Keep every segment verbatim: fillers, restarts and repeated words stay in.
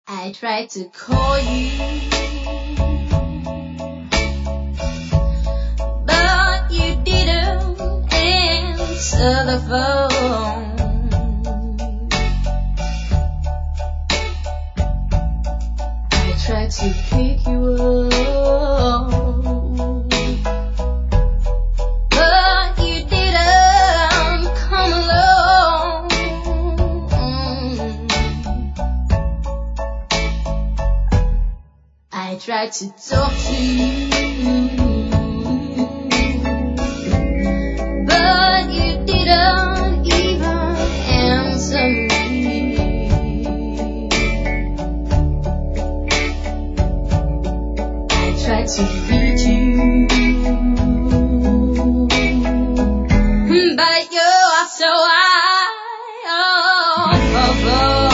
I tried to call you, but you didn't answer the phone. I tried to pick you up, but you didn't come along. I tried to talk to you, but you didn't even answer me. I tried to reach you, but you are so high above.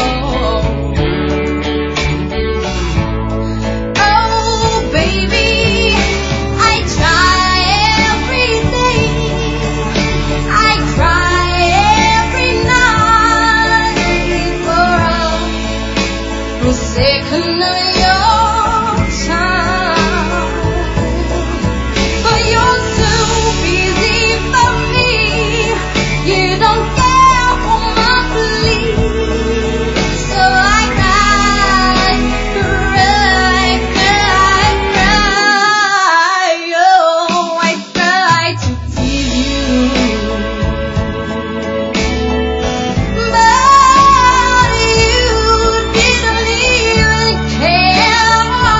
Second of your time, but you're too busy for me. You don't care for my plea, so I cry, cry, cry, cry. Oh, I try to tease you, but you didn't even care.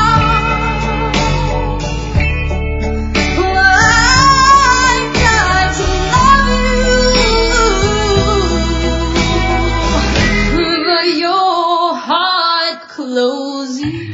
I tried to love you, but your heart closed.